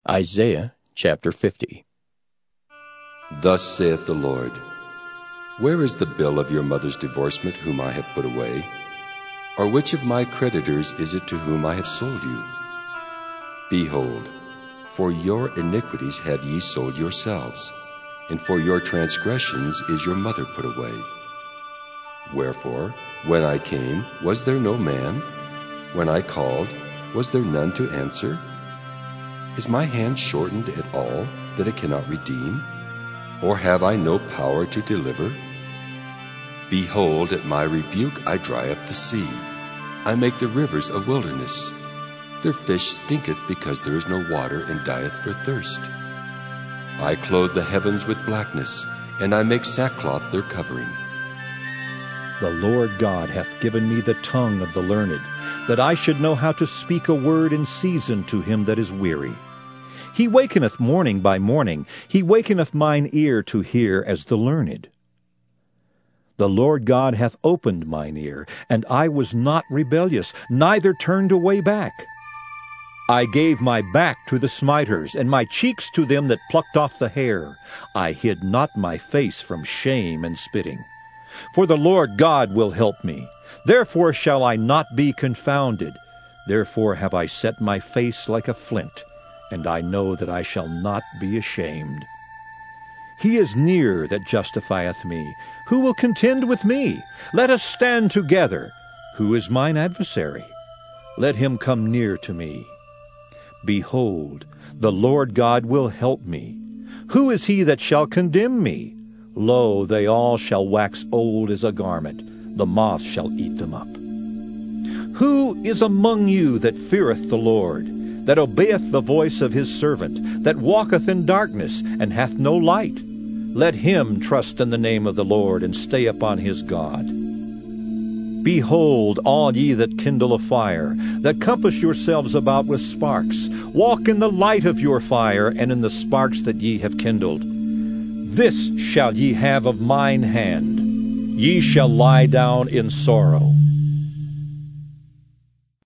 Isaiah chapter 50. Thus saith the Lord, Where is the bill of your mother's divorcement whom I have put away? Or which of my creditors is it to whom I have sold you? Behold, for your iniquities have ye sold yourselves, and for your transgressions is your mother put away. Wherefore, when I came, was there no man? When I called, was there none to answer? Is my hand shortened at all, that it cannot redeem? Or have I no power to deliver? Behold, at my rebuke I dry up the sea. I make the rivers a wilderness. Their fish stinketh because there is no water, and dieth for thirst. I clothe the heavens with blackness, and I make sackcloth their covering. The Lord God hath given me the tongue of the learned, that I should know how to speak a word in season to him that is weary. He wakeneth morning by morning, he wakeneth mine ear to hear as the learned. The Lord God hath opened mine ear, and I was not rebellious, neither turned away back. I gave my back to the smiters, and my cheeks to them that plucked off the hair. I hid not my face from shame and spitting. For the Lord God will help me. Therefore shall I not be confounded. Therefore have I set my face like a flint, and I know that I shall not be ashamed. He is near that justifieth me. Who will contend with me? Let us stand together. Who is mine adversary? Let him come near to me. Behold, the Lord God will help me. Who is he that shall condemn me? Lo, they all shall wax old as a garment. The moth shall eat them up. Who is among you that feareth the Lord, that obeyeth the voice of his servant, that walketh in darkness, and hath no light? Let him trust in the name of the Lord, and stay upon his God. Behold, all ye that kindle a fire, that compass yourselves about with sparks, walk in the light of your fire, and in the sparks that ye have kindled. This shall ye have of mine hand. Ye shall lie down in sorrow.